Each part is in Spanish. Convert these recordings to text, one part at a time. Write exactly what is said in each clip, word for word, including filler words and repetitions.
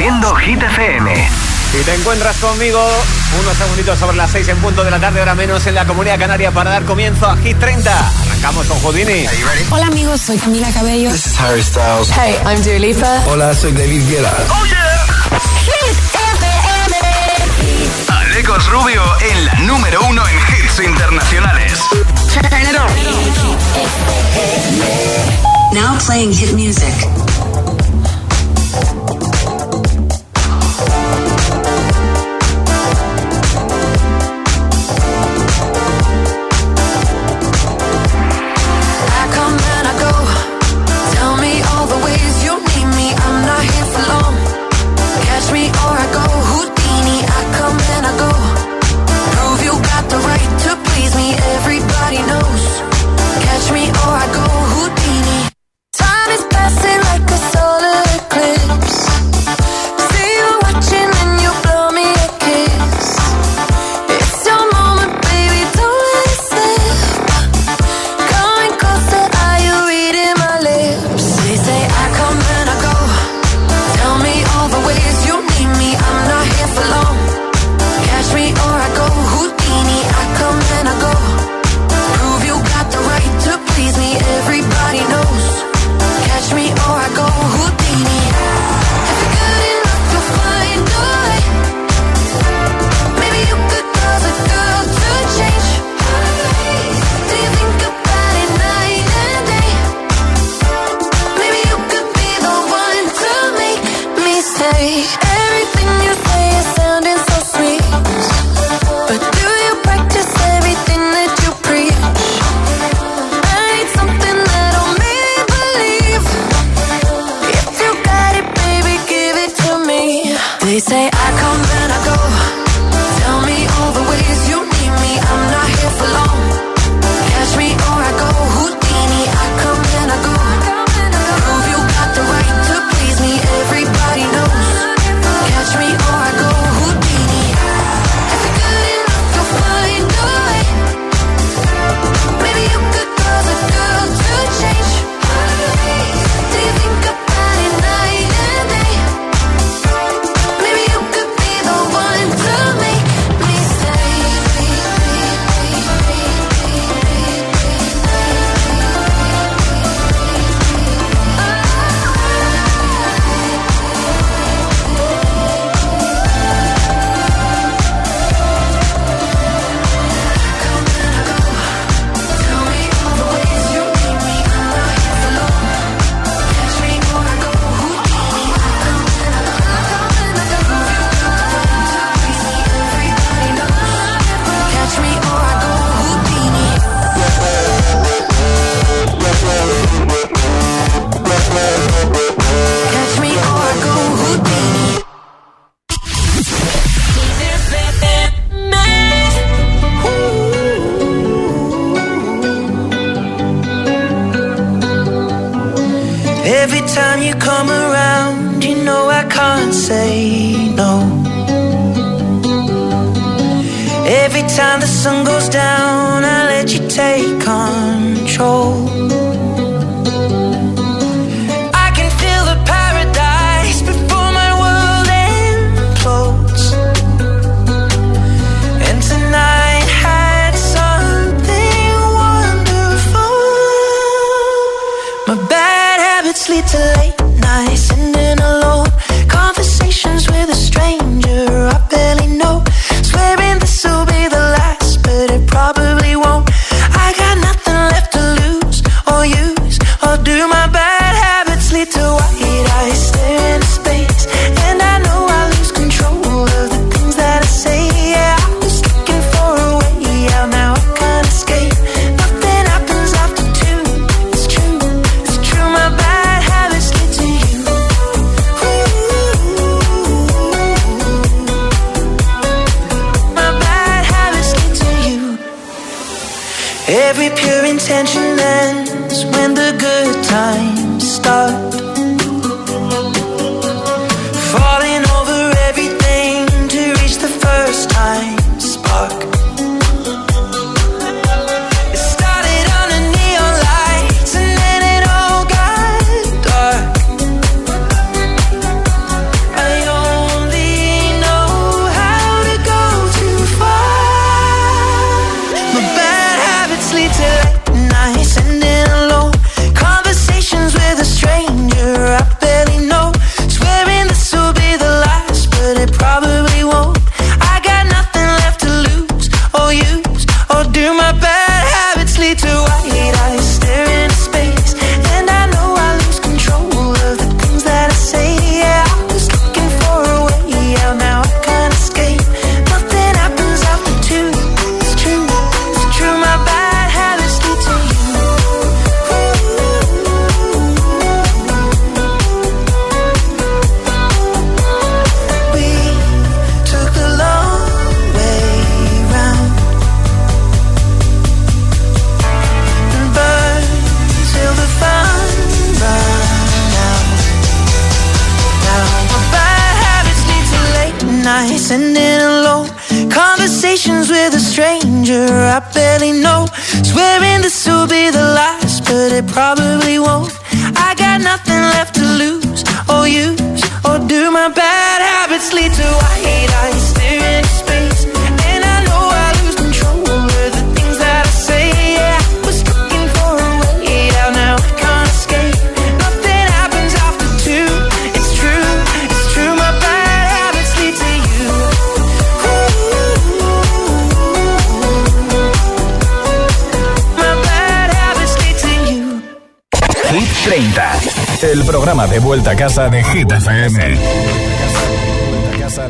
Haciendo Hit F M. Si te encuentras conmigo, unos segunditos sobre las seis en punto de la tarde, hora menos en la Comunidad Canaria, para dar comienzo a Hit treinta. Arrancamos con Houdini. Hola amigos, soy Camila Cabello. This is Harry Styles. Hey, I'm Dua Lipa. Hola, soy David Guetta. Oh yeah. Hit F M. Alecos Rubio en la número uno en hits internacionales. Turn it on. Now playing hit music. I night, sending alone conversations with a stranger I barely know. Swearing this will be the last, but it probably won't. I got nothing left to lose or use, or do my bad habits lead to white eyes staring into space? And I know I lose control over the things that I say. Yeah, I was looking for a way out, now I can't escape. Nothing happens after two. It's true, it's true. My bad habits lead to you. My bad habits lead to you. Hit treinta, el programa de vuelta a casa de Hit F M. Vuelta a casa.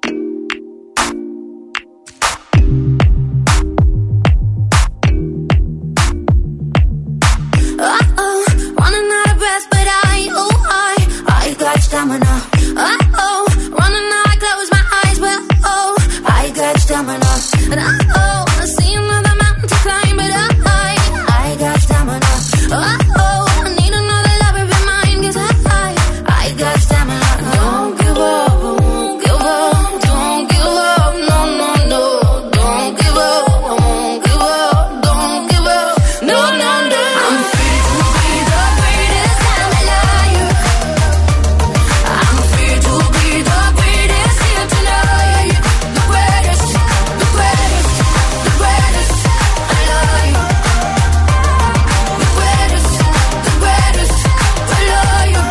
Uh-oh, running out of breath, but I, oh, I, I got stamina. Uh-oh, running out, I close my eyes, but oh, I got stamina. And uh-oh, I see another mountain to climb, but uh, I, I got stamina. Uh-oh, I need another lover in mine, 'cause I, I, I got stamina. Don't give up, won't give up, don't give up, no, no, no. Don't give up, won't give up, don't give up, no, no, no. I'm free to be the greatest, I'm a liar. I'm free to be the greatest here tonight. The greatest, the greatest, the greatest, I love you. The greatest, the greatest, I love you.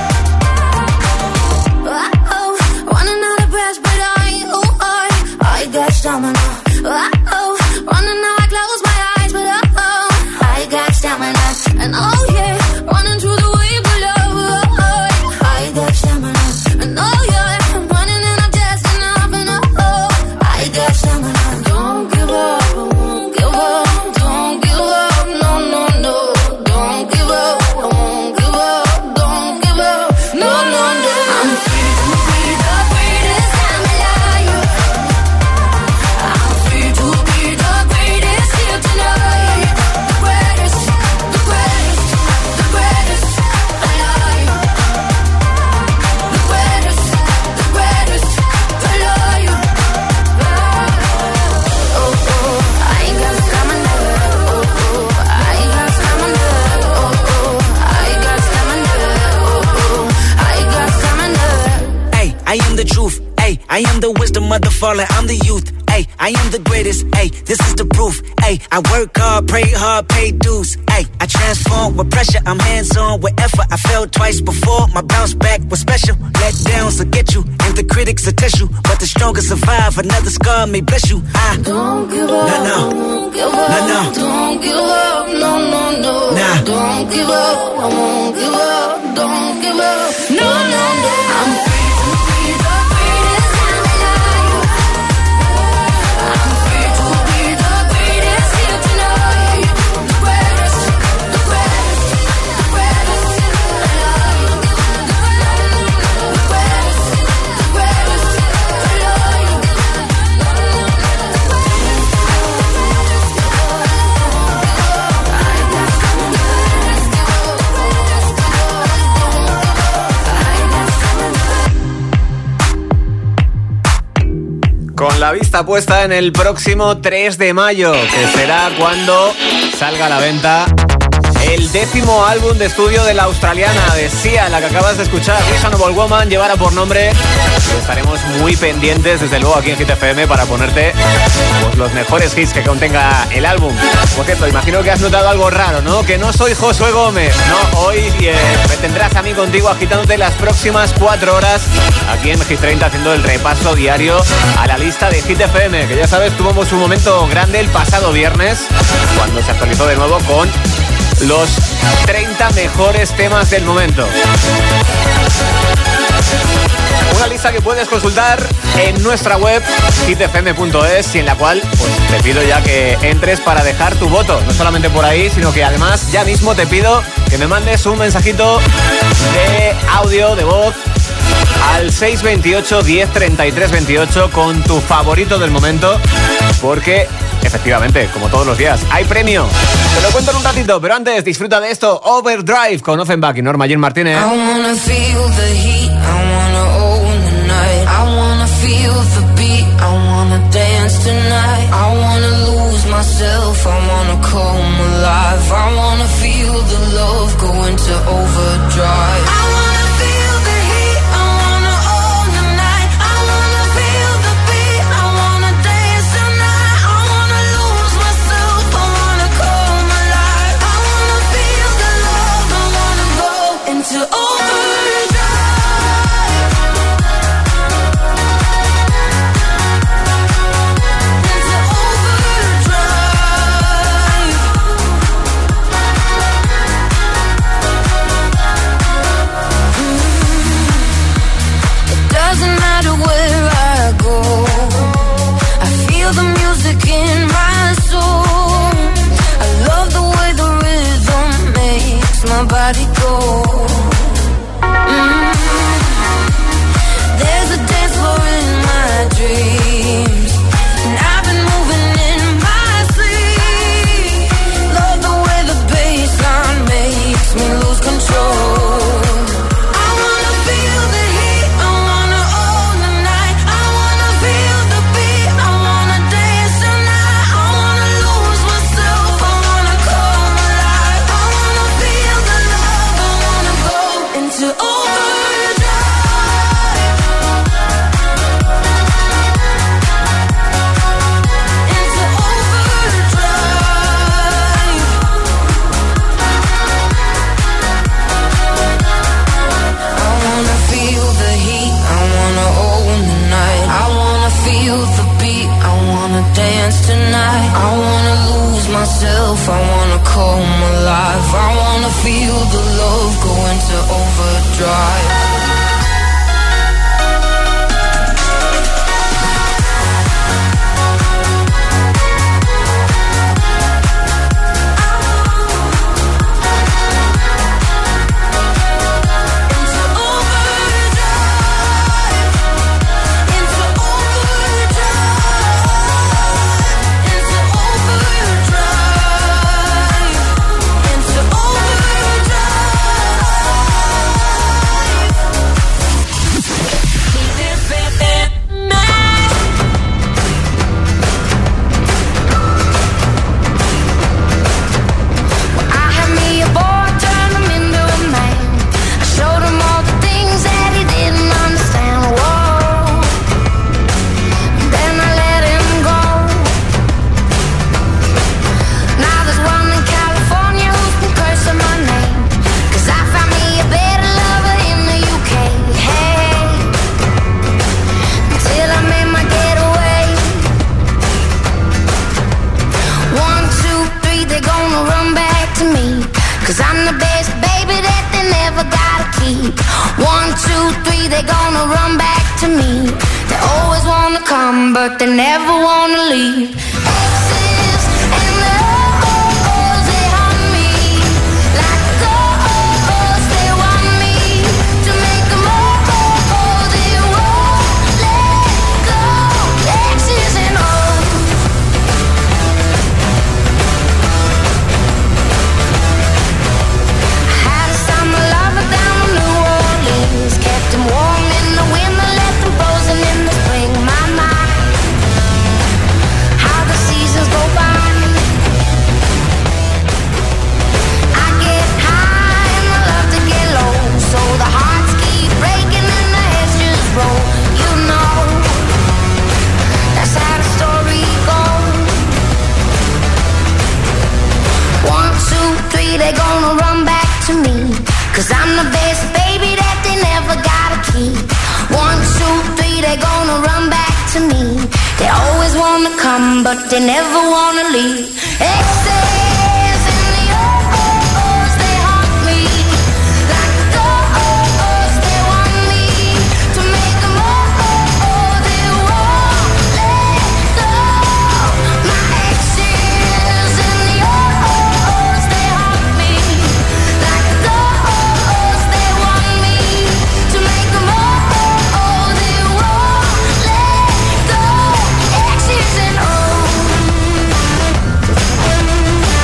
Uh-oh, running out of breath, but I, oh, I, I got stamina. Uh-oh, running out, I close my eyes, but uh-oh, I got stamina. And oh yeah, running through the waves of love, oh, I got stamina. And oh yeah, I'm running and I'm just enough, and oh, I got stamina. Don't give up, won't give up, don't give up, no, no, no. Don't give up, won't give up, don't give up, no, no, no. I'm free to be the greatest, I'm a liar. I'm free to be the greatest here tonight. The greatest, the greatest, the greatest, I love you. The greatest, the greatest, I love you. Oh, oh, I got stamina. Oh, oh, I got stamina. Oh, oh, I got stamina. Oh, oh, I got stamina. Ay, I am the truth. Ay, I am the wisdom of the fallen. I'm the youth. Ay, I am the greatest. Ay, this is the proof. Ay, I work hard, pray hard, pay dues. Ay, I transform with pressure. I'm hands-on with effort. I fell twice before. My bounce back was special. Let downs will get you, and the critics will test you. But the strongest survive. Another scar may bless you. I Don't give up, No, no. won't give up, No, no. don't give up, no, no, no. Nah. Don't give up, I won't give up, don't give up, no, no, no. I'm free to be the greatest, I'm a liar. I'm free to be the greatest here tonight. The greatest, the greatest, the greatest, I love you. The greatest, the greatest, I love you. Con la vista puesta en el próximo tres de mayo, que será cuando salga a la venta el décimo álbum de estudio de la australiana, de Sia, la que acabas de escuchar, Reasonable Woman, llevará por nombre. Y estaremos muy pendientes, desde luego, aquí en Hit F M para ponerte pues, los mejores hits que contenga el álbum. Por cierto, imagino que has notado algo raro, ¿no? Que no soy Josué Gómez, ¿no? Hoy eh, me tendrás a mí contigo agitándote las próximas cuatro horas aquí en Hit treinta, haciendo el repaso diario a la lista de Hit F M, que ya sabes, tuvimos un momento grande el pasado viernes, cuando se actualizó de nuevo con los treinta mejores temas del momento. Una lista que puedes consultar en nuestra web hit f m punto es y en la cual pues, te pido ya que entres para dejar tu voto. No solamente por ahí, sino que además ya mismo te pido que me mandes un mensajito de audio, de voz, al seis veintiocho, diez, treinta y tres, veintiocho con tu favorito del momento, porque efectivamente, como todos los días, hay premio. Te lo cuento en un ratito, pero antes disfruta de esto. Overdrive con Offenbach y Norma Jean Martínez. I wanna feel the heat, I wanna own the night, I wanna feel the wanna dance tonight. I wanna lose myself, I wanna come alive. I wanna feel the love go into overdrive. I wanna feel the heat, I wanna own the night. I wanna feel the beat, I wanna dance tonight. I wanna lose myself, I wanna come alive. I wanna feel the love, I wanna go into overdrive. Doesn't matter where I go, I feel the music in my soul. I love the way the rhythm makes my body go. Mm. There's a dance floor in my dreams, and I've been moving in my sleep. Love the way the bassline makes me lose control. Dance tonight. I wanna lose myself, I wanna come alive. I wanna feel the love go into overdrive. But they never wanna leave. Exes and the O's, they haunt me like ghosts. They want me to make them all. They won't let go. Exes and O's. I had a summer lover down in New Orleans, kept him warm in the winter, left him frozen in the spring. My mind. Go by. I get high and I love to get low, so the hearts keep breaking and the heads just roll. You know, that's how the story goes. One, two, three, they gonna run back to me, 'cause I'm the best baby that they never gotta keep. One, two, three, they gonna run back to me. They always wanna come, but they never wanna leave. Exes and the O's, they haunt me like ghosts. They want me to make them all. They won't let go. My exes and the O's, they haunt me like ghosts. They want me to make them all. They won't let go. Exes and O's.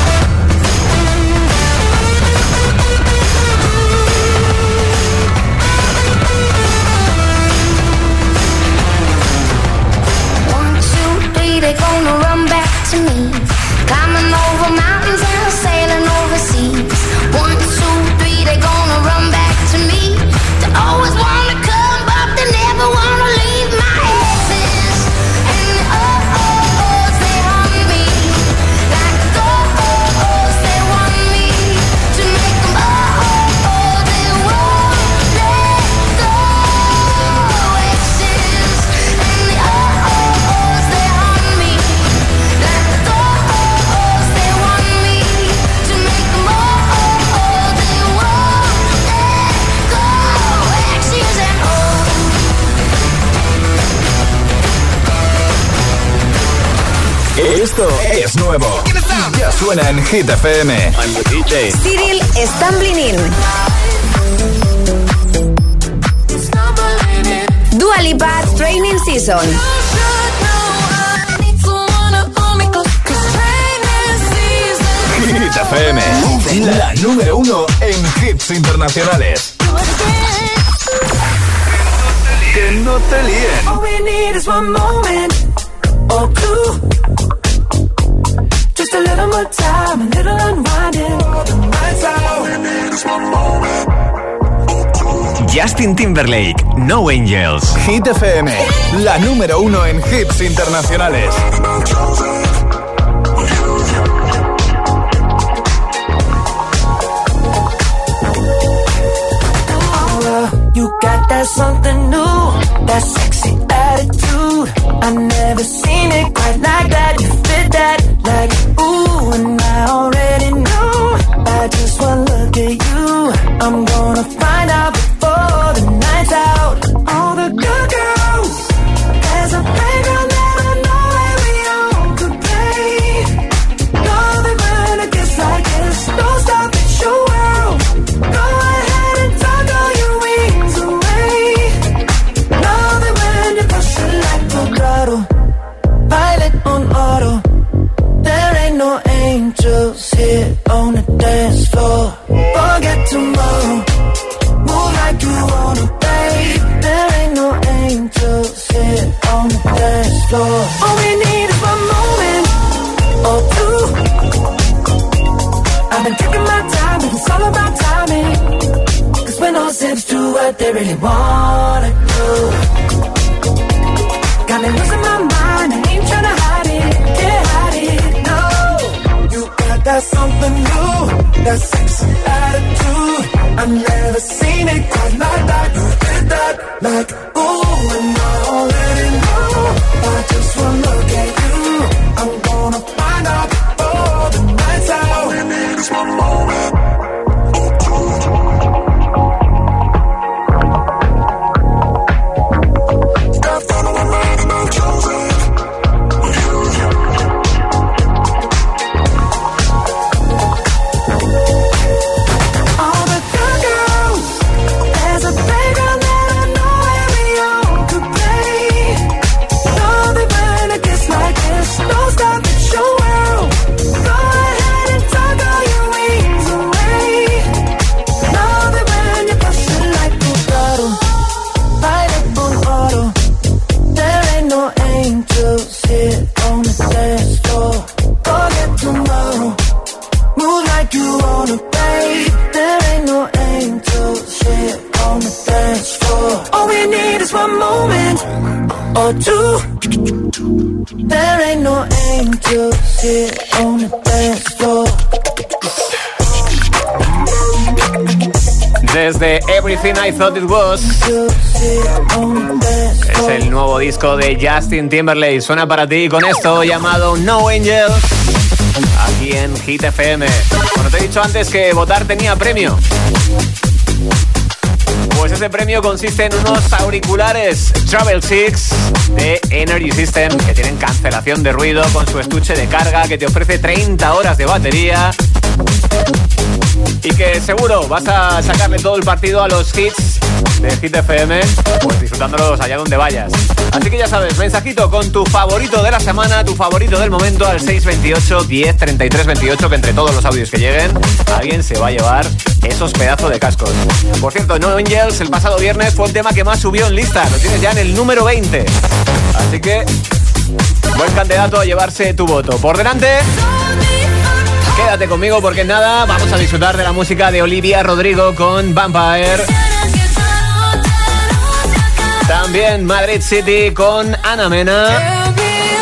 Esto es nuevo. Ya suena en Hit F M. I'm the D J. Cyril Stumbling In. Dua Lipa Training Season. Hit F M, la número uno en hits internacionales. Que no te líen. All we need is one moment or two. Just a little more time, a little unwinding. The night's out. All we need is one moment. Justin Timberlake, No Angels. Hit F M, la número uno en hits internacionales. You got that something new, that sexy attitude. I never seen it quite like that. You fit that like ooh, and I already knew. I just one look at you, I'm gonna find out before the night's out. All the good girls, there's a playground that I know that we all could play. Love it when it gets like this. Don't stop, it's your world. Go ahead and talk all your wings away. Love it when you push it like a throttle. Pilot on auto. There ain't no angels here on the dance floor. Forget tomorrow. Move like you wanna, babe. There ain't no angels here on the dance floor. All we need is one moment or two. I've been taking my time, but it's all about timing. Cause when all zips do what they really wanna do. Got me losing my mind, I ain't tryna hide it, can't hide it, no. You got that something new, that sexy attitude. I've never seen it quite like that. You did that like ooh, and I already know. I just wanna look at you, I'm gonna find out before the night's out. All we need is one moment. Or two. There ain't no angels here on the dance floor. Desde Everything I Thought It Was es el nuevo disco de Justin Timberlake. Suena para ti con esto llamado No Angels, aquí en Hit F M. Bueno, te he dicho antes que votar tenía premio. Pues ese premio consiste en unos auriculares Travel Six de Energy System que tienen cancelación de ruido con su estuche de carga que te ofrece treinta horas de batería y que seguro vas a sacarle todo el partido a los hits de Hit F M, pues disfrutándolos allá donde vayas. Así que ya sabes, mensajito con tu favorito de la semana, tu favorito del momento al seis veintiocho, diez, treinta y tres veintiocho, que entre todos los audios que lleguen alguien se va a llevar esos pedazos de cascos. Por cierto, No Angels el pasado viernes fue el tema que más subió en lista, lo tienes ya en el número veinte. Así que buen candidato a llevarse tu voto. Por delante, quédate conmigo porque nada, vamos a disfrutar de la música de Olivia Rodrigo con Vampire. También Madrid City con Ana Mena.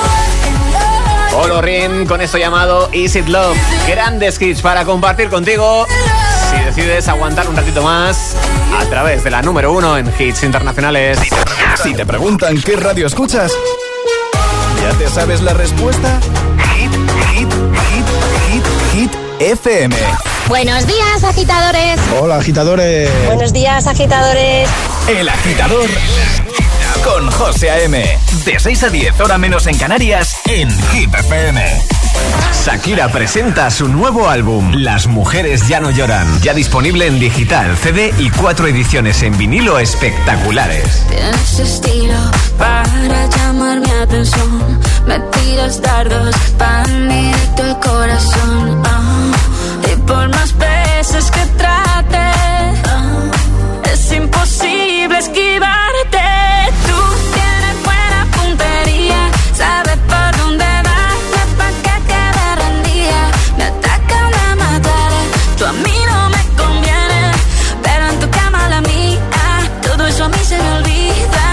Olorin con esto llamado Is It Love. Grandes hits para compartir contigo si decides aguantar un ratito más a través de la número uno en hits internacionales. Si te preguntan qué radio escuchas, ¿ya te sabes la respuesta? Hit, hit, hit, hit, hit F M. Buenos días, agitadores. Hola, agitadores. Buenos días, agitadores. El agitador con José A M. De seis a diez, hora menos en Canarias, en Hit F M. Shakira presenta su nuevo álbum, Las mujeres ya no lloran. Ya disponible en digital, C D y cuatro ediciones en vinilo espectaculares. Tienes estilo para llamar mi atención. Me tiras dardos pan directo al corazón. Oh, y por más veces que trate, oh, es imposible esquivarte. Tú tienes buena puntería, sabes por dónde darle pa' que quede rendida. Me atacan a matar, tú a mí no me conviene, pero en tu cama la mía, todo eso a mí se me olvida.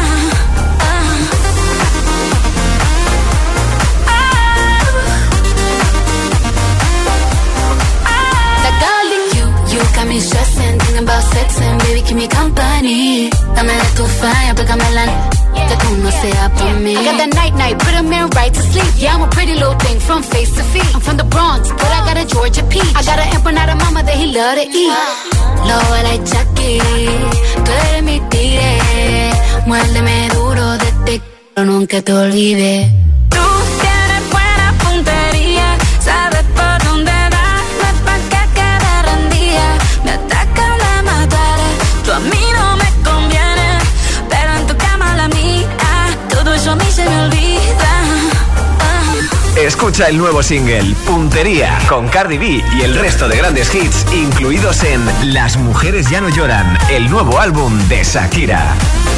Got me stressing, thinking about sex and baby, keep me company. Dame de tu falla, pégame la que tú no seas por mí. I got that night night, put a man right to sleep. Yeah, I'm a pretty little thing from face to feet. I'm from the Bronx, but I got a Georgia peach. I got an empanada mama that he love to eat. Low like Chucky, tú eres mi tigre. Muérdeme duro de te quiero, nunca te olvides. Tú tienes buena puntería, sabes por dónde darle pa' que quede rendida. Me atacan a matar, tú a mí no me conviene, pero en tu cama la mía, todo eso a mí se me olvida. Ah. Escucha el nuevo single, Puntería, con Cardi B y el resto de grandes hits incluidos en Las mujeres ya no lloran, el nuevo álbum de Shakira.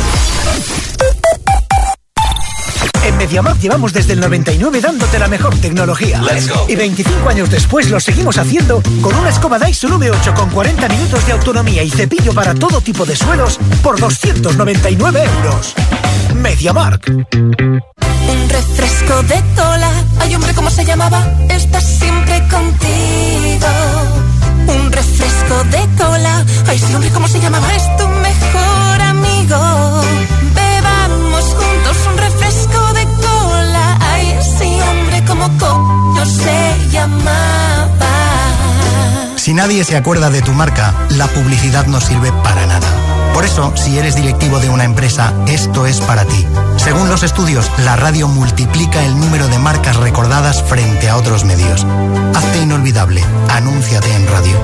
En MediaMarkt llevamos desde el noventa y nueve dándote la mejor tecnología. Y veinticinco años después lo seguimos haciendo con una escoba Dyson V ocho con cuarenta minutos de autonomía y cepillo para todo tipo de suelos por doscientos noventa y nueve euros. MediaMarkt. Un refresco de cola. Ay, hombre, ¿cómo se llamaba? Está siempre contigo. Un refresco de cola. Ay, sí, hombre, ¿cómo se llamaba? Es tu mejor amigo. Bebamos juntos un refresco de cola. Ay, sí, hombre, ¿cómo coño se llamaba? Si nadie se acuerda de tu marca, la publicidad no sirve para nada. Por eso, si eres directivo de una empresa, esto es para ti. Según los estudios, la radio multiplica el número de marcas recordadas frente a otros medios. Hazte inolvidable. Anúnciate en radio.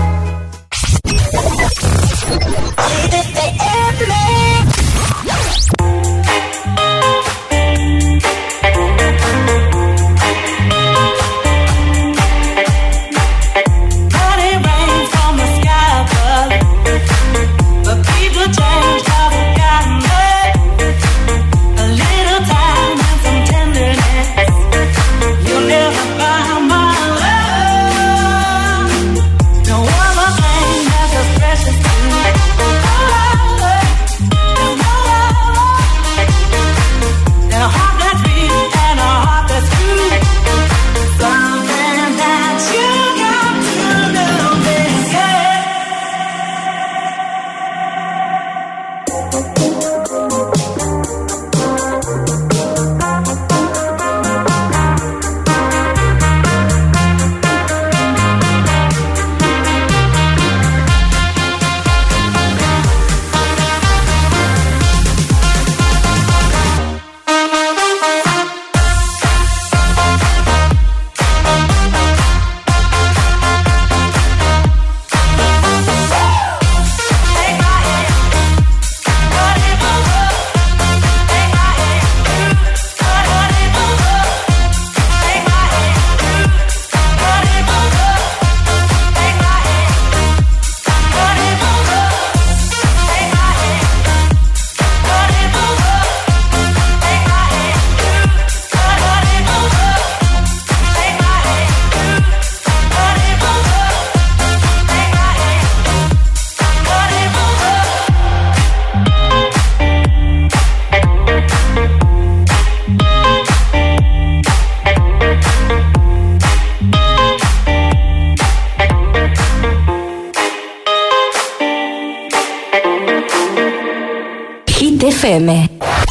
F M.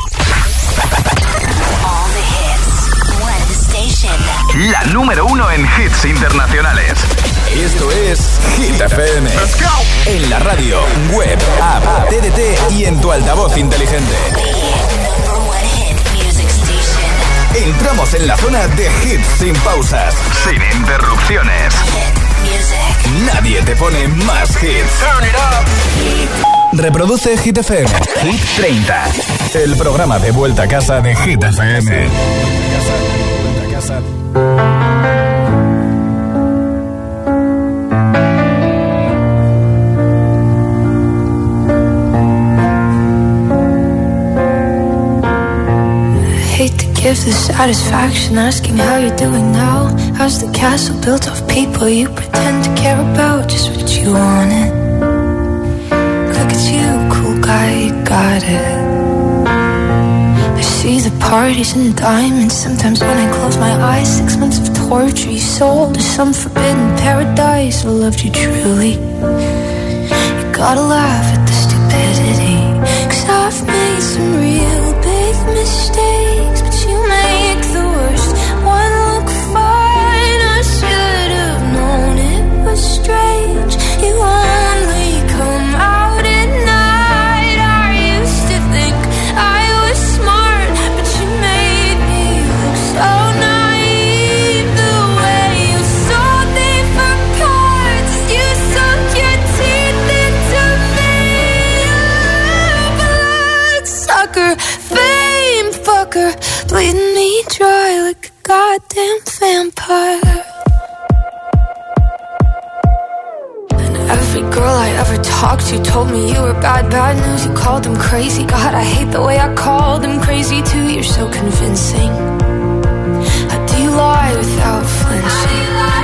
La número uno en hits internacionales. Esto es Hit F M. En la radio, web, app, T D T y en tu altavoz inteligente. Entramos en la zona de hits sin pausas, sin interrupciones. Nadie te pone más hits. Turn it up. Reproduce Hit F M. Hit treinta. El programa de vuelta a casa de Hit F M. Vuelta a casa. Give the satisfaction asking how you're doing now. How's the castle built of people you pretend to care about? Just what you wanted. Look at you, cool guy, you got it. I see the parties and diamonds. Sometimes when I close my eyes, six months of torture you sold to some forbidden paradise. I loved you truly. You gotta laugh at the stupidity, 'cause I've made some real big mistakes, but you make the worst one look fine. I should have known it was strange. You only come out at night. I used to think I was smart, but you made me look so naive. The way you sold me for parts, you sunk your teeth into me. Blood sucker, fame fucker, bleeding me dry like a goddamn vampire. And every girl I ever talked to told me you were bad, bad news. You called them crazy. God, I hate the way I called them crazy too. You're so convincing. How do you lie without flinching?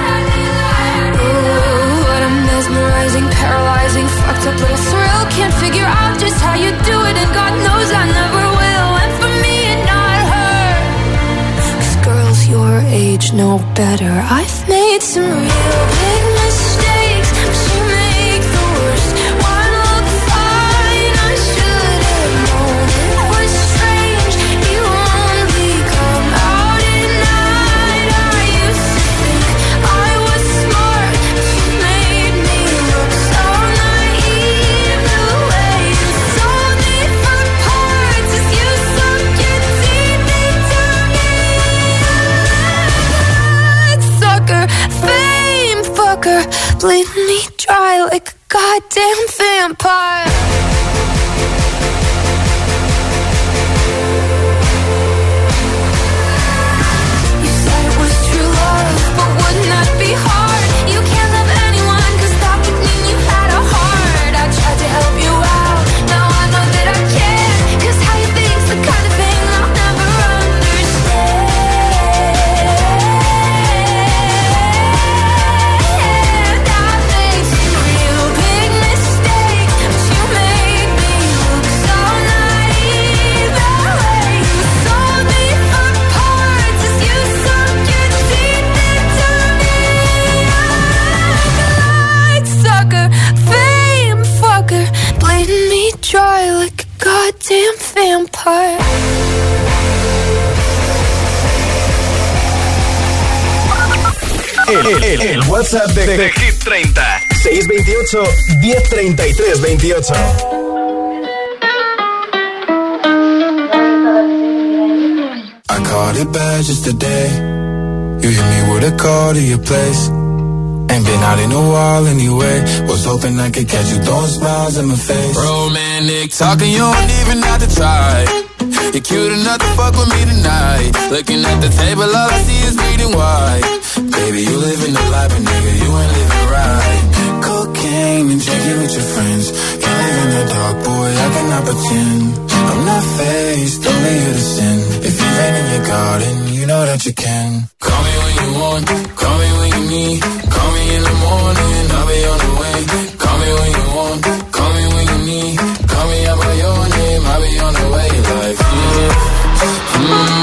Ooh, what a mesmerizing, paralyzing, fucked up little thrill. Can't figure out just how you do it, and God knows I never will. And for me and not her, 'cause girls your age know better. I've made some real big mistakes, but you make the worst one look fine. I should have known it was strange. You only come out at night. I used to think I was smart, but you made me look so naive. The way you sold me for parts is you sunk your teeth into me. Sucker, fame fucker, bleeding me dry like a goddamn vampire. You said it was true love, but wouldn't that be hard? You can't love anyone, 'cause that would mean you had a heart. I tried to help you out, now I know that I can't, 'cause how you think's the kind of thing I'll never understand. I made some real big mistakes, but you made me look so naive. The way you sold me for parts is you sunk your teeth into me. Blood sucker, fame fucker, bleeding me dry like a goddamn vampire. El, el, el WhatsApp de, de Hit treinta. seis veintiocho, diez treinta y tres veintiocho. I caught it bad just today. You hit me with a call to your place. Ain't been out in a while anyway. Was hoping I could catch you throwing smiles in my face. Romantic talking, you don't even have to try. You're cute enough to fuck with me tonight. Looking at the table, all I see is bleeding white. Baby, you living the life, but nigga, you ain't living right. Cocaine and drinking with your friends. Can't live in the dark, boy, I cannot pretend. I'm not faced, only you to sin. If you rain in your garden, you know that you can. Call me when you want, call me when you need. Call me in the morning, I'll be on the way. Call me when you want, call me when you need. Call me out by your name, I'll be on the way. Like, mm, mm,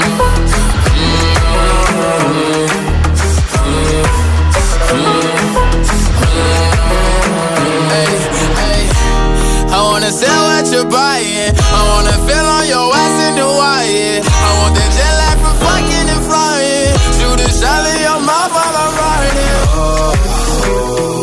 Hey, hey, I wanna sell what you're buying. I wanna feel on your ass in Hawaii. I want that jet lag from fucking and flying. Shoot a shot in your mouth while I'm riding. Oh, oh,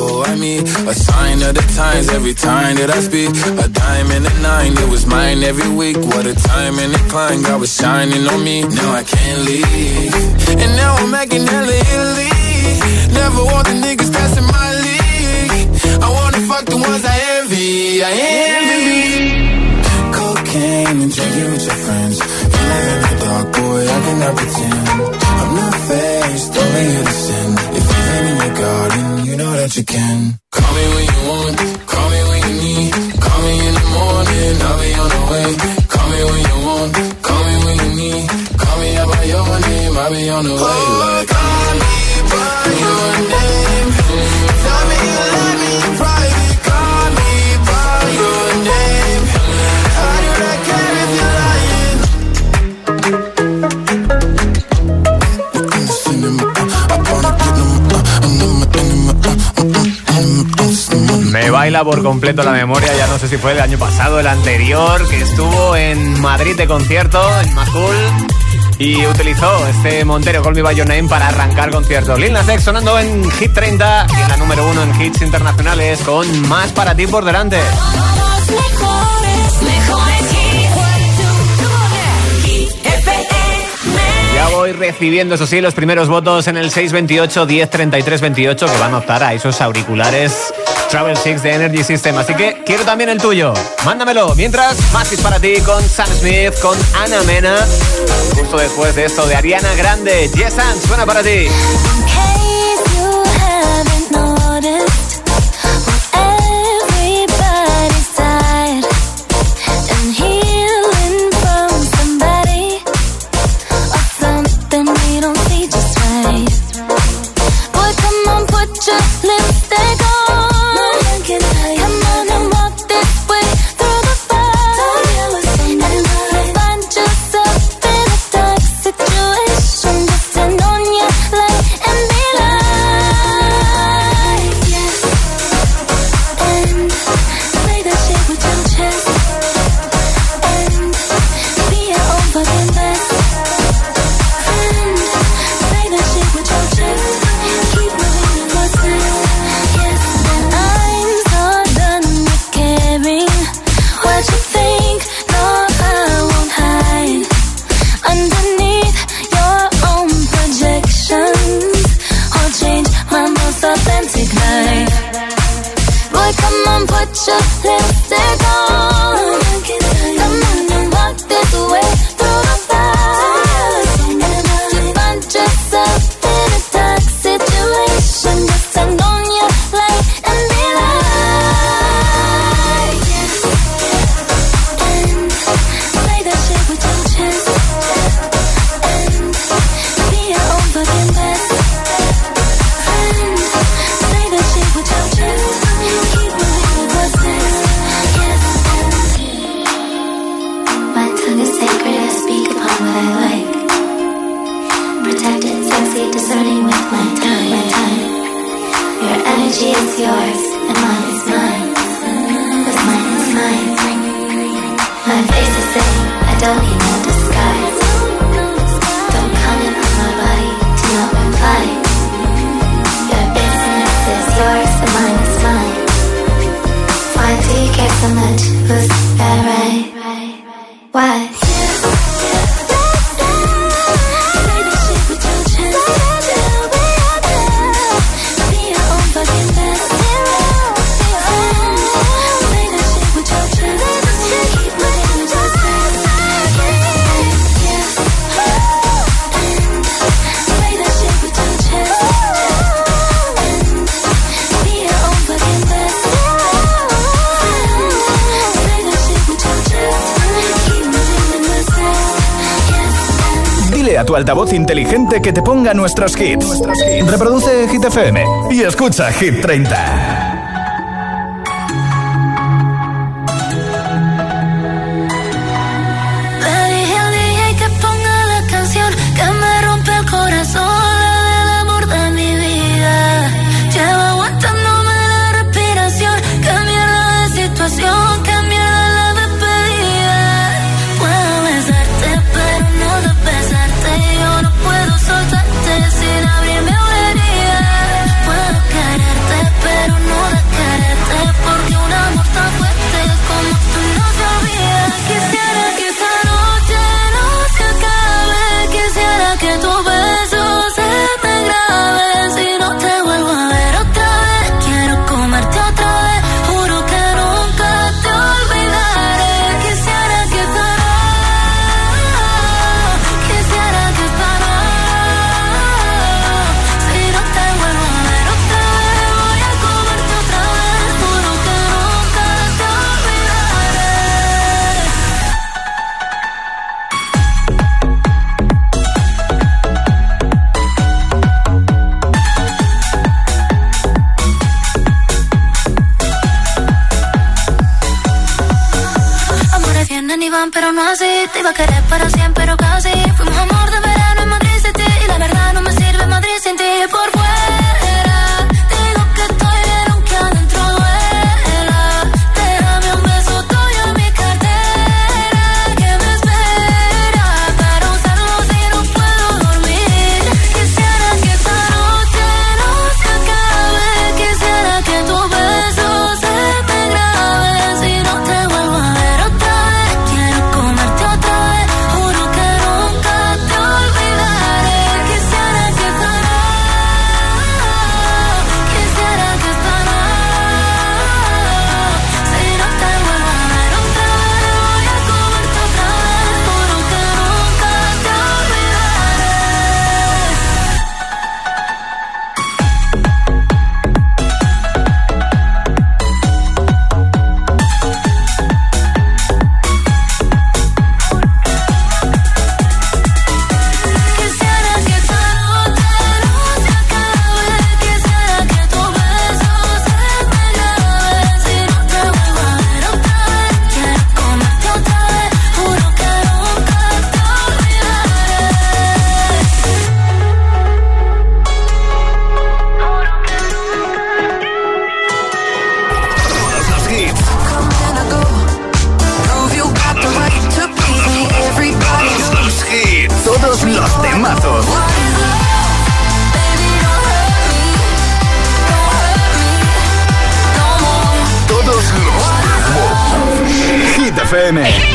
of the times, every time that I speak, a dime and a nine, it was mine every week. What a time and a climb, God was shining on me. Now I can't leave, and now I'm making hella Italy. Never want the niggas that's in my league. I wanna fuck the ones I envy, I envy. Cocaine and drinking with your friends. You live in the dark, boy, I cannot pretend. I'm not faced, only here to sin. If you've been in your garden, you know that you can. Call me when you want, call me when you need. Call me in the morning, I'll be on the way. Call me when you want, call me when you need. Call me out by your name, I'll be on the way. Oh, call me by your name. Tell me you love me in private. Call me by your name. How do I care if you're lying? Me baila por completo la memoria, ya no sé si fue el año pasado, el anterior, que estuvo en Madrid de concierto, en Macul, y utilizó este Montero Call Me By Your Name para arrancar conciertos. Lil Nas X sonando en Hit treinta y en la número uno en hits internacionales, con más para ti por delante. Ya voy recibiendo, eso sí, los primeros votos en el seis veintiocho, diez treinta y tres veintiocho, que van a optar a esos auriculares Travel six de Energy System. Así que quiero también el tuyo. Mándamelo. Mientras, más hits para ti con Sam Smith, con Ana Mena. Justo después de esto de Ariana Grande. Yes, and suena para ti. A tu altavoz inteligente que te ponga nuestros hits. Reproduce Hit F M y escucha Hit treinta. Le dije al D J que ponga la canción que me rompe el corazón, la del amor de mi vida. Llevo aguantándome la respiración, qué mierda de situación, qué mierda la despedida. Puedo besarte pero no de besarte, yo no puedo soltarte sin abrirme una herida. Puedo quererte pero no iban, pero no así. Te iba a querer para siempre, pero casi. Fuimos amor de verano en Madrid City. Y la verdad no me sirve Madrid sin ti. Por fuera te digo que estoy bien, aunque adentro duela. Déjame un beso tuyo en mi cartera, que me espera para usarlo si no puedo dormir. Quisiera que esta noche no se acabe. Quisiera que tus besos se me graben. Si no te vuelvo a ver otra vez, quiero comerte otra vez. Juro que nunca te olvidaré. Quisiera que esta noche, quisiera que esta noche, si no te vuelvo a ver otra vez, voy a comerte otra vez. Juro que nunca te Quisiera que esta noche no se acabe. Quisiera que tus besos se me graben. Si no te vuelvo a ver otra vez, quiero comerte otra vez. Juro que nunca te olvidaré. Todos los hits. Todos los hits. Todos los temazos. Todos los Hit F M.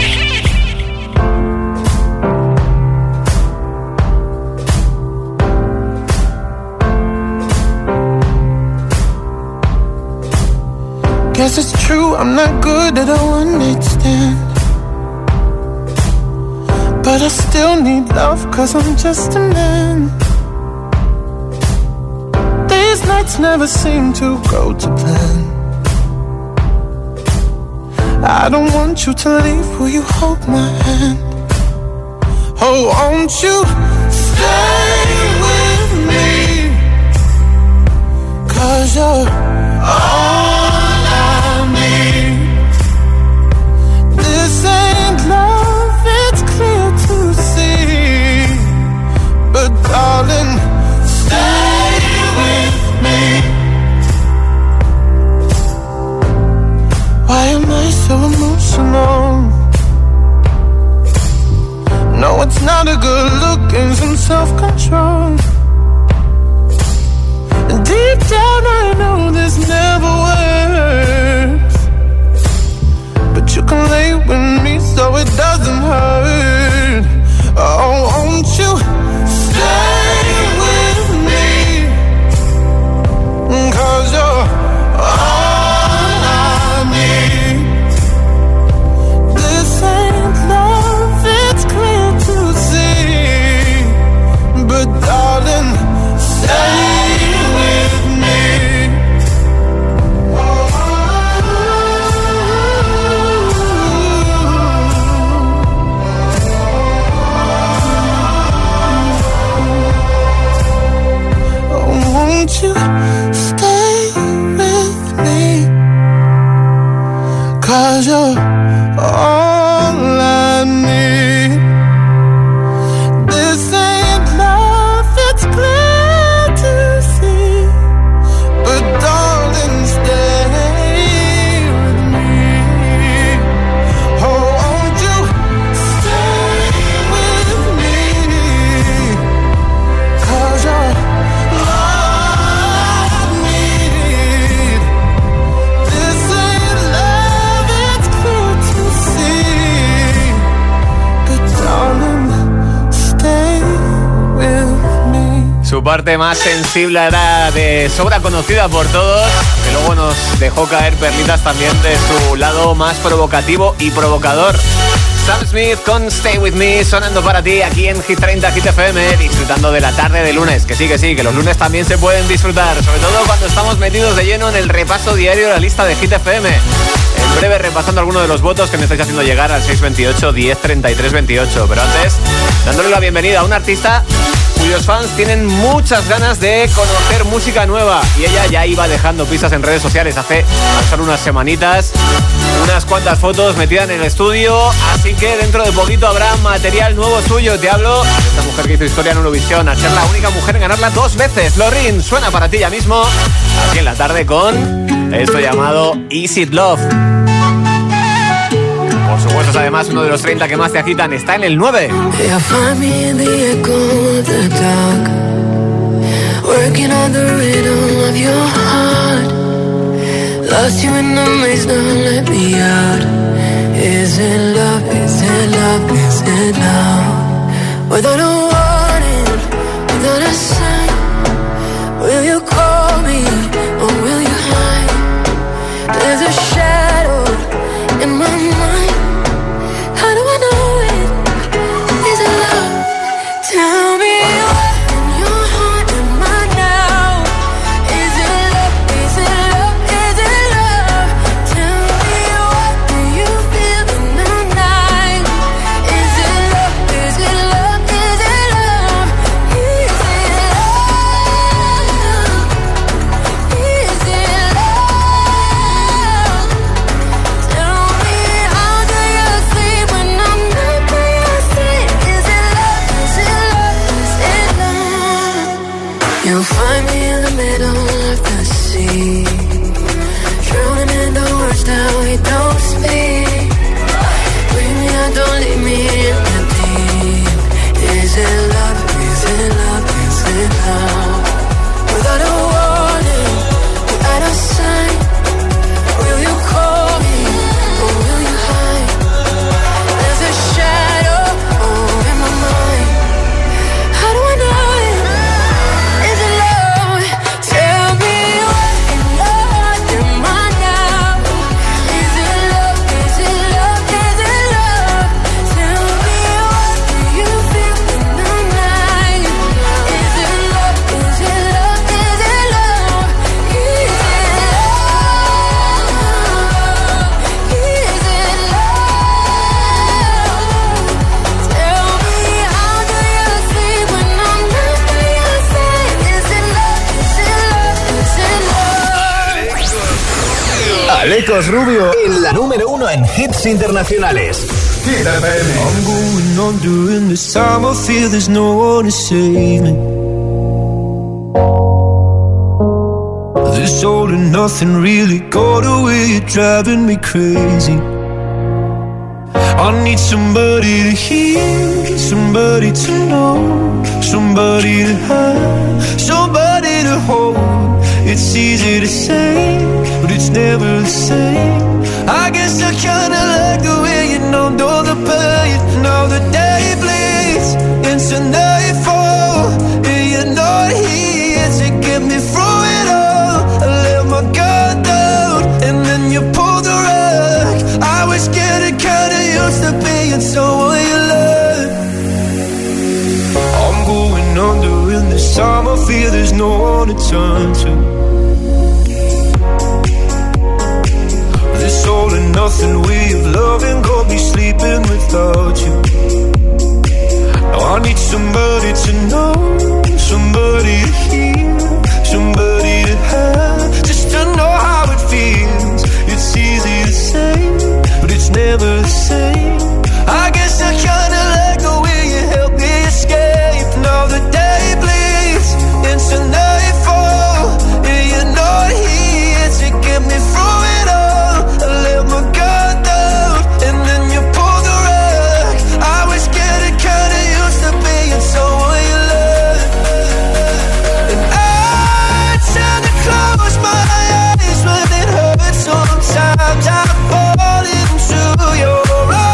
Guess it's true, I'm not good at a one-night stand. But I still need love, cause I'm just a man. These nights never seem to go to plan. I don't want you to leave, will you hold my hand? Oh, won't you stay with me? Cause you're all I need. This ain't love, it's clear to see. But darling, stay with me. Why am I so emotional? No, it's not a good look and some self-control. And deep down I know this never works. But you can lay with me so it doesn't hurt. Oh, won't you stay with me? Cause you're all I need. This ain't love, it's clear to see. But darling, stay with me. Oh, won't you stay with me? Cause you're all I need. This ain't love, it's clear to see. But darling, stay with me. Oh, won't you stay with me? Cause you're all I need. This ain't love, it's clear to see. But darling, stay with me. Su parte más sensible era de sobra conocida por todos, que luego nos dejó caer perlitas también de su lado más provocativo y provocador. Sam Smith con Stay With Me sonando para ti aquí en Hit treinta Hit F M, disfrutando de la tarde de lunes, que sí, que sí, que los lunes también se pueden disfrutar, sobre todo cuando estamos metidos de lleno en el repaso diario de la lista de Hit F M. En breve repasando algunos de los votos que me estáis haciendo llegar al seis veintiocho, diez, treinta y tres, veintiocho, pero antes dándole la bienvenida a un artista cuyos fans tienen muchas ganas de conocer música nueva. Y ella ya iba dejando pistas en redes sociales hace solo unas semanitas, unas cuantas fotos metidas en el estudio, así que dentro de poquito habrá material nuevo suyo. Te hablo de esta mujer que hizo historia en Eurovisión, al ser la única mujer en ganarla dos veces. Loreen suena para ti ya mismo, aquí en la tarde, con esto llamado Is It Love. Por supuesto, es además uno de los treinta que más te agitan. Está en el nueve. Working on the rhythm of your heart. Lost you in the maze, now let me out. Is it love, is it love, is it love? Without a warning, without a sign, will you call me or will you hide? There's a shadow in my mind. How do I know it? Is it love? Tell me what. Alecos Rubio en la número uno en hits internacionales. Hit F M. I'm going on during this time. I feel there's no one to save me. This all and nothing really got away. You're driving me crazy. I need somebody to hear, somebody to know, somebody to have, somebody to hold. It's easy to say, but it's never the same. I guess I kinda like the way you know, know the pain. Now the day bleeds into nightfall, and you're not here to get me through it all. I let my guard down, and then you pulled the rug. I was getting kinda used to being someone you love. I'm going under in this time. I feel there's no one to turn to. This all and nothing way of loving got me sleeping without you. Now I need somebody to know, somebody to hear, somebody to have, just to know how it feels. It's easy to say, but it's never the same. I guess I kinda like the way you help me escape. Now the day bleeds into nightfall, and you're not here to get me through it all. I let my guard down, and then you pulled the rug. I was getting kinda used to being someone you love. And I tend to close my eyes when it hurts. Sometimes I fall into your arms.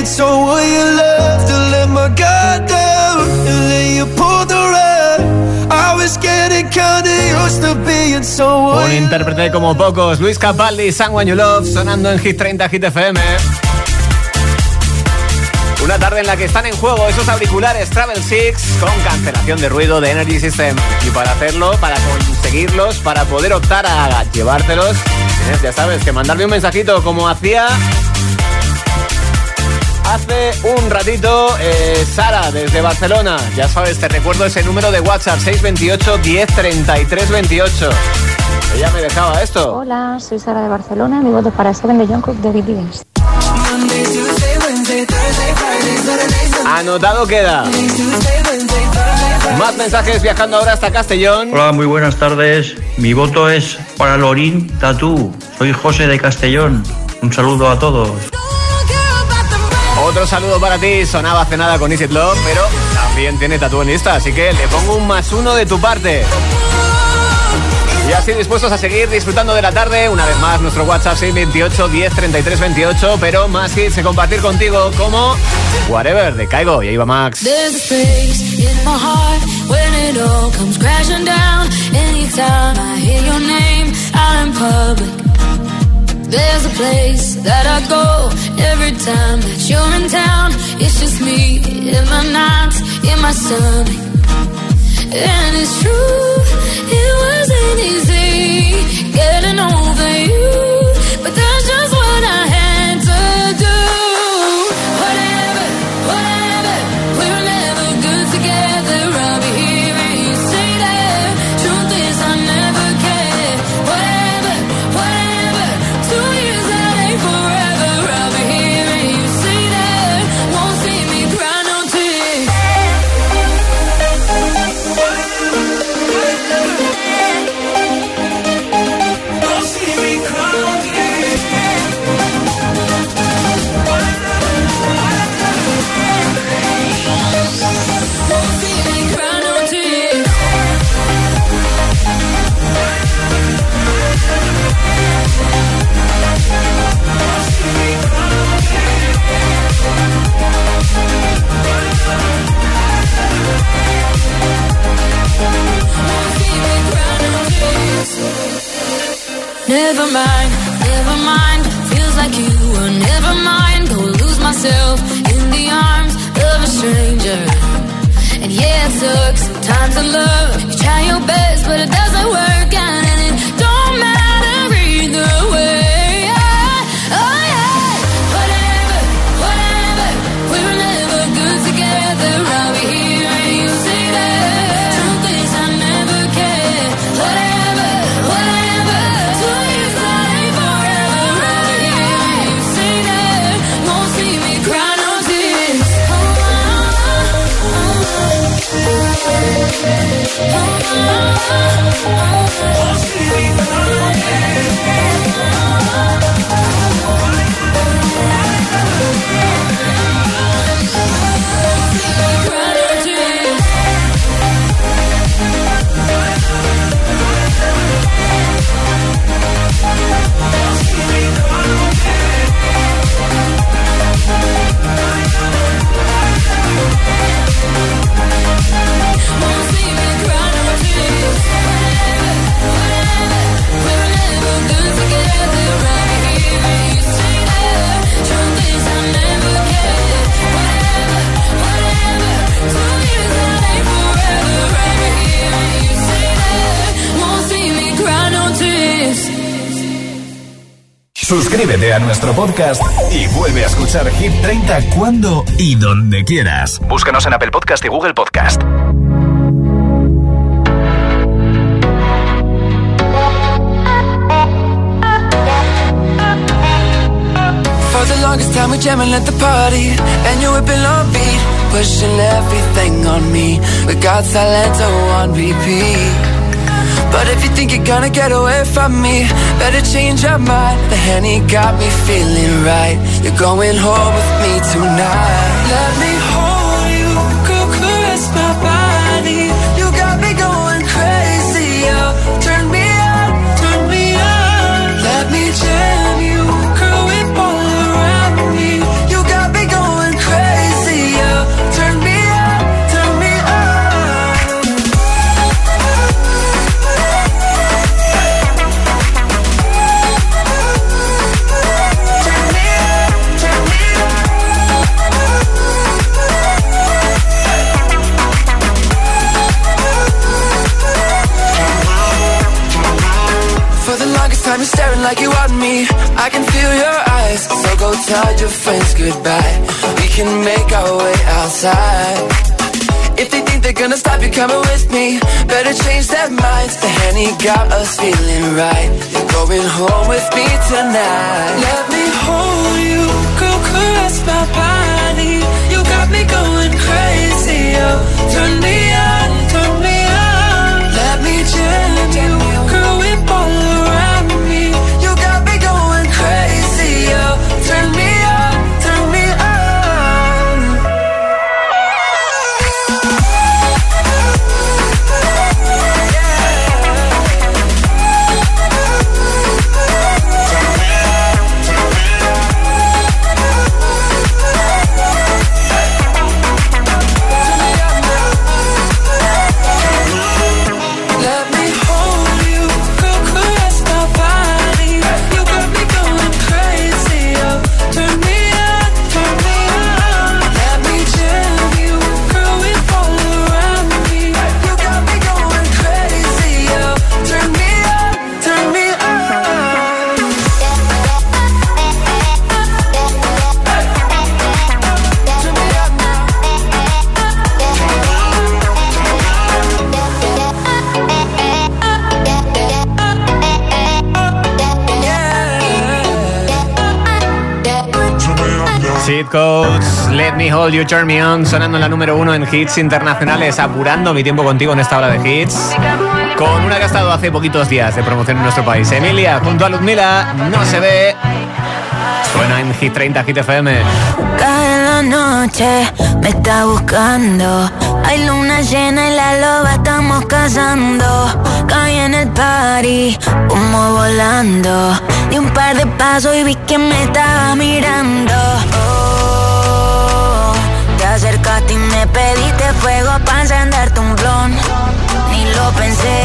So will you love to let my guard down and then you pull the rug? I was getting kinda used to being so. Un intérprete como pocos, Luis Capaldi, Someone You Love, sonando en Hit treinta Hit F M. Una tarde en la que están en juego esos auriculares Travel Six con cancelación de ruido de Energy System. Y para hacerlo, para conseguirlos, para poder optar a llevártelos, tienes, ya sabes, que mandarme un mensajito como hacía hace un ratito eh, Sara desde Barcelona. Ya sabes, te recuerdo ese número de WhatsApp, seis veintiocho, diez, treinta y tres veintiocho. Ella me dejaba esto. Hola, soy Sara de Barcelona. Mi voto para Seven de Jungkook de B T S. Anotado queda. Más mensajes viajando ahora hasta Castellón. Hola, muy buenas tardes. Mi voto es para Lorín Tatú. Soy José de Castellón. Un saludo a todos. Otro saludo para ti. Sonaba hace nada con Is It Love, pero también tiene Tatú en lista, así que le pongo un más uno de tu parte. Y así dispuestos a seguir disfrutando de la tarde. Una vez más, nuestro WhatsApp seis veintiocho, diez, treinta y tres veintiocho. Pero más hits de compartir contigo, como Whatever de Kygo. Y ahí va Max. There's a place in my heart when it all comes crashing down. Anytime I hear your name out in public. There's a place that I go every time that you're in town. It's just me in my nights, in my stomach. And it's true, it wasn't easy getting over you, but that's just what I had to do. Whatever, whatever, we were never good together. I'll be here and you say that. Truth is I never cared. Whatever, whatever, two years that ain't forever. I'll be here and you say that. Won't see me cry no tears. Never mind, never mind. Feels like you were never mind. Go lose myself in the arms of a stranger. And yeah, it sucks sometimes to love. You try your best, but it doesn't work out, and it don't matter either way. Yeah. Oh yeah, whatever, whatever. We were never good together. I'll be here and you say that. Truth is I never cared. Whatever, whatever. Two years that ain't forever. I'll be here and you say that. Won't see me cry no tears. Oh, oh, oh, Suscríbete a nuestro podcast y vuelve a escuchar Hit treinta cuando y donde quieras. Búscanos en Apple Podcast y Google Podcast. For the longest time we jamming at the party, and you whipping on beat, pushing everything on me. We got Salento on repeat. But if you think you're gonna get away from me, better change your mind. The Henny got me feeling right. You're going home with me tonight. Let me hold you, go caress my body. You got me going crazy, oh. Turn me on, turn me on. Let me jam you, girl, whip all around me. You got me going staring like you want me. I can feel your eyes, so go tell your friends goodbye. We can make our way outside. If they think they're gonna stop you coming with me, better change their minds. The Henny got us feeling right. You're going home with me tonight. Let me hold you, go caress my body. You got me going crazy, oh. Turn me on, turn me on. Let me jam you, girl, whip all around me. You got me going crazy, oh. Turn me on, turn me on. Cheat Codes, Let Me Hold You, Turn Me On, sonando en la número uno en hits internacionales, apurando mi tiempo contigo en esta hora de hits, con una que ha estado hace poquitos días de promoción en nuestro país. Emilia, junto a Ludmilla, No se ve, suena en Hit treinta, Hit F M. Cae la noche, me está buscando. Hay luna llena y la loba estamos cazando. Caí en el party, humo volando. Di un par de pasos y vi que me estaba mirando. Oh, te acercaste y me pediste fuego para encenderte un blon. Ni lo pensé,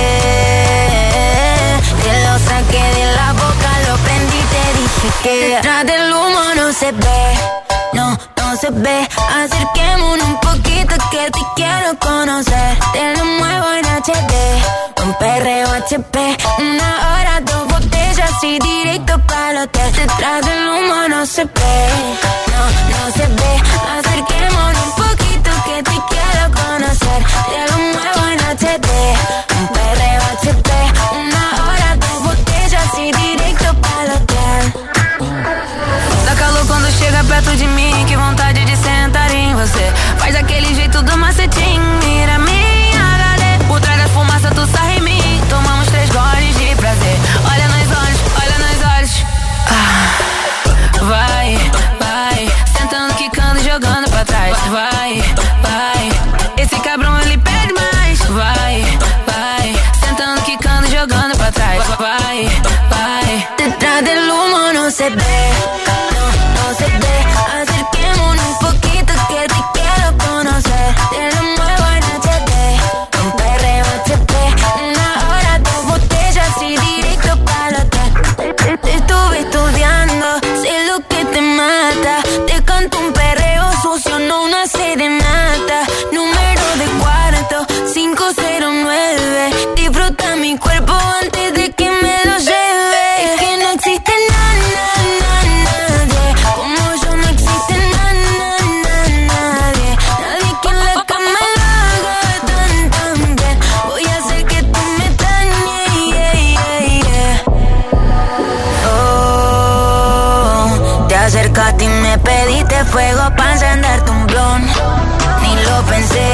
te lo saqué de la boca, lo prendí y te dije que detrás del humo no se ve, no, no se ve. Acerquémonos un poquito que te quiero conocer. Te lo muevo en H D, un perreo H P. Una hora, dos botellas y directo para el hotel. Detrás del humo no se ve, no, no se ve. Acerquémonos un poquito que te quiero conocer. Te lo muevo en H D, un perreo H P. Una hora, dos botellas e directo para o hotel. Dá calor quando chega perto de mim, que vontade de sentar em você. Faz aquele jeito do macetinho, mira minha H D. Por trás da fumaça tu sai em mim, tomamos três goles de prazer. Olha nos olhos, olha nos olhos. Ah, vai, vai, sentando, quicando e jogando pra trás. Vai, vai, esse cabrão ele pede mais. Vai, vai, sentando, quicando e jogando pra trás. Vai, vai, detrás del humo no se ve, no, no se ve. Acerquémonos un poquito que te quiero conocer. Te lo muevo en H D, un perreo H P. Una hora, dos botellas y directo para el hotel. Te, te estuve estudiando, sé lo que te mata. Te canto un perreo sucio, no una serenata. Número de cuarto, cinco cero nueve. Disfruta mi cuerpo antes de que me lo lleve. Es que no existe nada, nada, nadie como yo, no existe nada, nada, nadie. Nadie que en la cama lo haga tan, tan bien. Voy a hacer que tú me dañes, yeah, yeah, yeah. Oh, te acercaste y me pediste fuego para encenderte un blon. Ni lo pensé,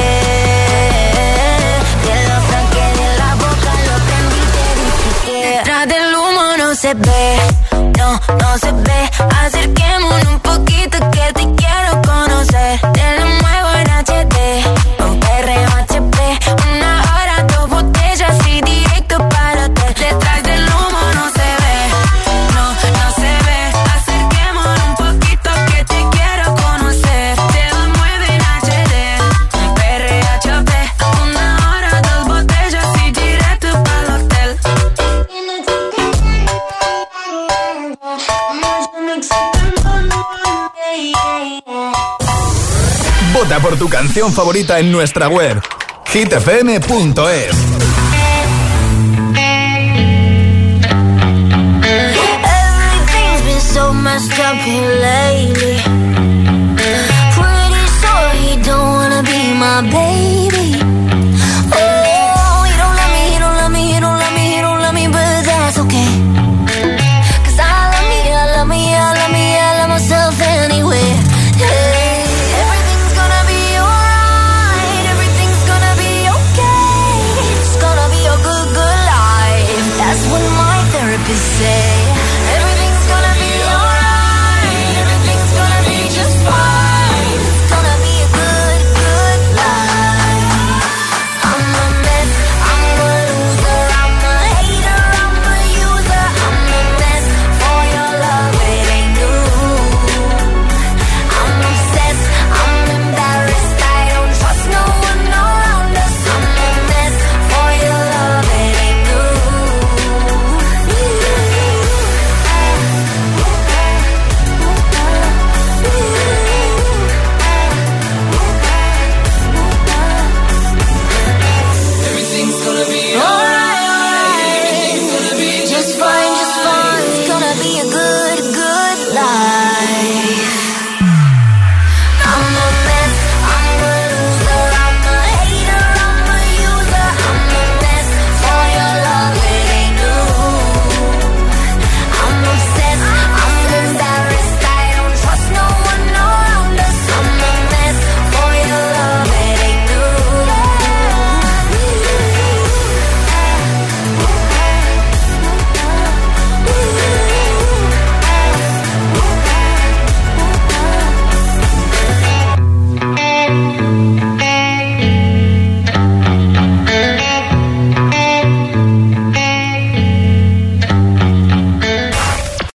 te lo saqué de la boca, lo prendí y te dije que detrás del humo no se ve, no, no se ve. Acerquémonos un poquito que te quiero conocer. Te lo muevo en H D, un perreo H P. Una hora, dos botellas y directo para el hotel. Detrás del humo no se ve, no, no se ve. Acerquémonos un poquito que te quiero conocer. Te lo muevo en H D, un perreo H P. Una hora, dos botellas y directo para el hotel. Vota por tu canción favorita en nuestra web hit f m punto es. jumping lately. Pretty sure he don't wanna be my baby. Oh, he don't love me, he don't love me, he don't love me, he don't love me, but that's okay. Cause I love me, I love me, I love me, I love myself anyway. Hey, everything's gonna be alright, everything's gonna be okay. It's gonna be a good, good life. That's what my therapist said.